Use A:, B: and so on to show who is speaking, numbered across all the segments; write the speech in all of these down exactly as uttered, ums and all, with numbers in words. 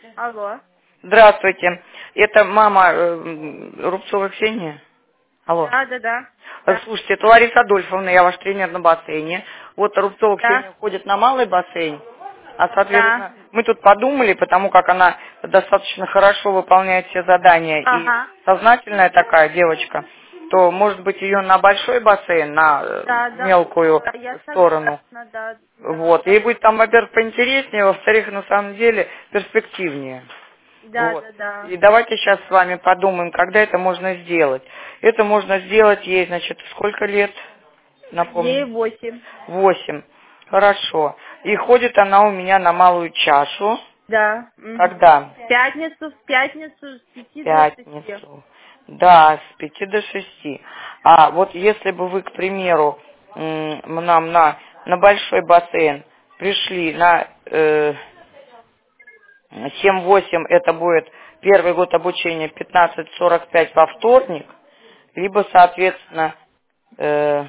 A: Алло.
B: Здравствуйте. Это мама э, Рубцова Ксения? Алло.
A: Да, да, да.
B: Э,
A: Да,
B: Слушайте, это Лариса Адольфовна, я ваш тренер на бассейне. Вот Рубцова
A: да,
B: Ксения ходит на малый бассейн, а,
A: да.
B: соответственно, мы тут подумали, потому как она достаточно хорошо выполняет все задания и
A: Ага.
B: сознательная такая девочка, то, может быть, ее на большой бассейн, на э,
A: Да, да.
B: мелкую
A: Да, я
B: сторону.
A: согласна, да, да.
B: Вот. Ей будет там, во-первых, поинтереснее, во-вторых, на самом деле, перспективнее.
A: Да,
B: Вот.
A: да, да.
B: И давайте сейчас с вами подумаем, когда это можно сделать. Это можно сделать ей, значит, сколько лет?
A: Ей
B: Напомню.
A: восемь.
B: Восемь. Хорошо. И ходит она у меня на малую чашу.
A: Да. Мгм.
B: Когда?
A: В пятницу, в пятницу с
B: В
A: пяти до шести.
B: пятницу. Да, с пяти до шести. А вот если бы вы, к примеру, м, нам на, на большой бассейн пришли на э, семь-восемь, это будет первый год обучения пятнадцать сорок пять во вторник, либо, соответственно, э,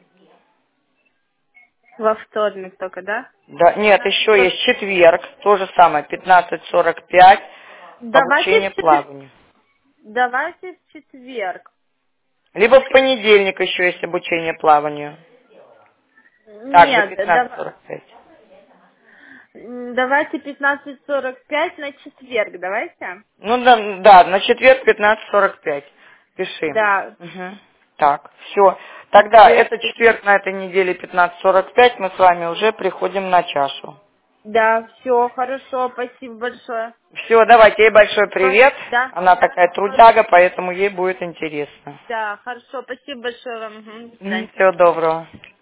A: Во вторник только, да?
B: да, нет, еще
A: Во-
B: есть четверг, то же самое, пятнадцать сорок пять,
A: Давайте
B: обучение
A: в четверг.
B: плаванию.
A: Давайте в четверг.
B: Либо в понедельник еще есть обучение плаванию, также
A: Нет,
B: пятнадцать
A: дав-
B: сорок пять.
A: м, давайте пятнадцать сорок пять на четверг, давайте.
B: Ну да, да, на четверг пятнадцать сорок пять. Пиши.
A: Да,
B: Мгм. Так, все. Тогда
A: четверг.
B: это четверг на этой неделе пятнадцать сорок пять, мы с вами уже приходим на чашу.
A: Да, все, хорошо, спасибо большое.
B: Все, давайте, ей большой
A: Всё,
B: привет.
A: да,
B: Она
A: да,
B: такая трудяга, поэтому ей будет интересно.
A: да, хорошо, спасибо большое вам. Мгм, до свидания.
B: Всего доброго.